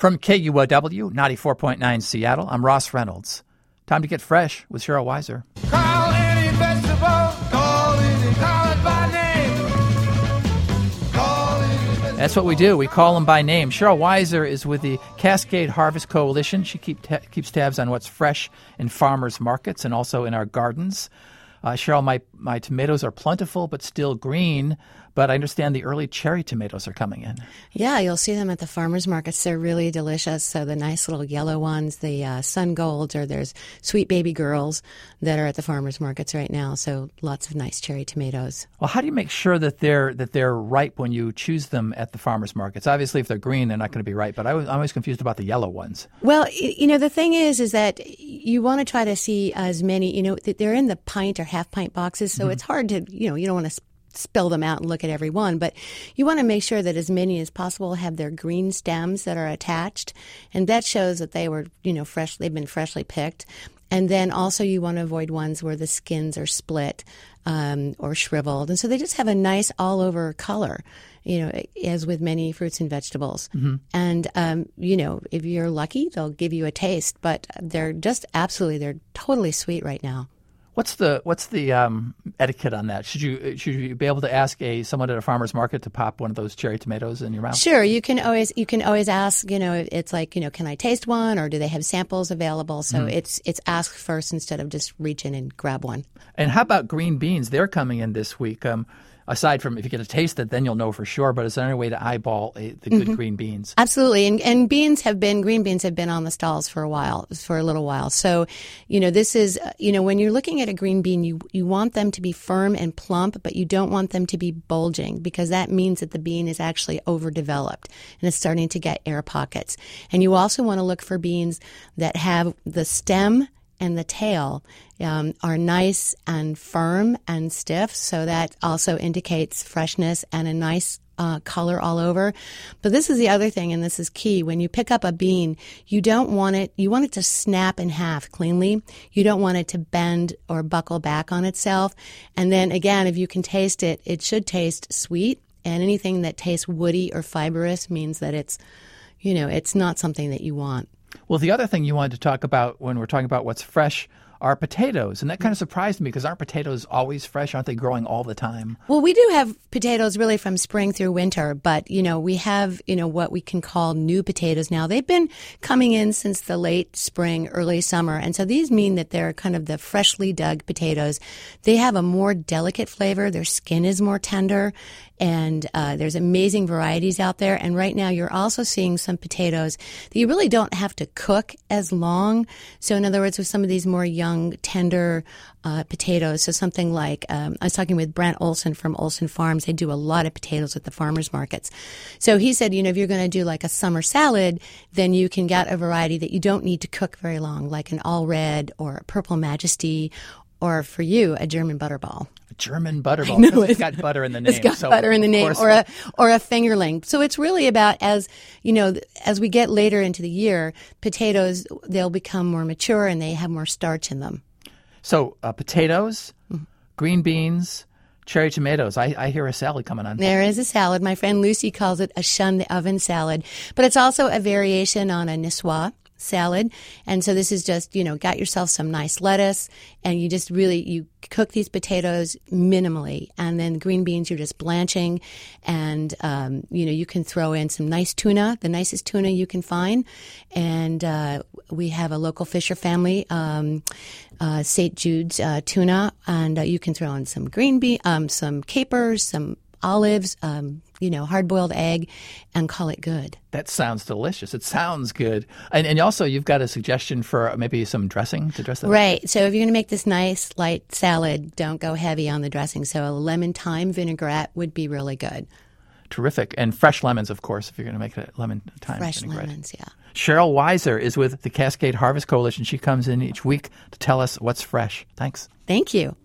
From KUOW 94.9 Seattle, I'm Ross Reynolds. Time to get fresh with Cheryl Weiser. Call any vegetable, call it by name. That's what we do. We call them by name. Cheryl Weiser is with the Cascade Harvest Coalition. She keeps tabs on what's fresh in farmers markets and also in our gardens. Cheryl, my tomatoes are plentiful but still green, but I understand the early cherry tomatoes are coming in. Yeah, you'll see them at the farmers markets. They're really delicious. So the nice little yellow ones, the sun golds, or there's sweet baby girls that are at the farmers markets right now. So lots of nice cherry tomatoes. Well, how do you make sure that they're ripe when you choose them at the farmers markets? Obviously, if they're green, they're not going to be ripe. But I'm always confused about the yellow ones. Well, the thing is that you want to try to see as many. They're in the pint or half pint boxes, so it's hard to you don't want to spill them out and look at every one, but you want to make sure that as many as possible have their green stems that are attached, and that shows that they were, they've been freshly picked. And then also you want to avoid ones where the skins are split or shriveled, and so they just have a nice all-over color, as with many fruits and vegetables. Mm-hmm. And if you're lucky, they'll give you a taste, but they're totally sweet right now. What's the etiquette on that? Should you be able to ask someone at a farmer's market to pop one of those cherry tomatoes in your mouth? Sure, you can always ask. It's like can I taste one, or do they have samples available? So it's ask first instead of just reach in and grab one. And how about green beans? They're coming in this week. Aside from if you get to taste it, then you'll know for sure. But is there any way to eyeball the good green beans? Absolutely. And green beans have been on the stalls for a little while. So, this is, when you're looking at a green bean, you want them to be firm and plump, but you don't want them to be bulging, because that means that the bean is actually overdeveloped and it's starting to get air pockets. And you also want to look for beans that have the stem and the tail are nice and firm and stiff, so that also indicates freshness and a nice color all over. But this is the other thing, and this is key. When you pick up a bean, you want it to snap in half cleanly. You don't want it to bend or buckle back on itself. And then again, if you can taste it, it should taste sweet. And anything that tastes woody or fibrous means that it's not something that you want. Well, the other thing you wanted to talk about when we're talking about what's fresh are potatoes. And that kind of surprised me, because aren't potatoes always fresh? Aren't they growing all the time? Well, we do have potatoes really from spring through winter, but, we have, what we can call new potatoes now. They've been coming in since the late spring, early summer. And so these mean that they're kind of the freshly dug potatoes. They have a more delicate flavor. Their skin is more tender. And there's amazing varieties out there. And right now you're also seeing some potatoes that you really don't have to cook as long. So in other words, with some of these more young, tender potatoes, so something like, I was talking with Brent Olson from Olson Farms. They do a lot of potatoes at the farmers markets. So he said, if you're going to do like a summer salad, then you can get a variety that you don't need to cook very long, like an all red or a purple majesty, or for you, a German butterball. A German butterball. No, it's got butter in the name. It's got butter in the name, or a fingerling. So it's really about, as we get later into the year, potatoes, they'll become more mature and they have more starch in them. So potatoes, green beans, cherry tomatoes. I hear a salad coming on. There is a salad. My friend Lucy calls it a shun the oven salad, but it's also a variation on a niçoise salad. And so this is just, got yourself some nice lettuce, and you cook these potatoes minimally, and then green beans you're just blanching, and you can throw in some nice tuna, the nicest tuna you can find. And we have a local fisher family, St. Jude's tuna, and you can throw in some some capers, some olives, hard-boiled egg, and call it good. That sounds delicious. It sounds good. And also, you've got a suggestion for maybe some dressing to dress that up? Right. So if you're going to make this nice, light salad, don't go heavy on the dressing. So a lemon thyme vinaigrette would be really good. Terrific. And fresh lemons, of course, if you're going to make a lemon thyme vinaigrette. Fresh lemons, yeah. Cheryl Weiser is with the Cascade Harvest Coalition. She comes in each week to tell us what's fresh. Thanks. Thank you.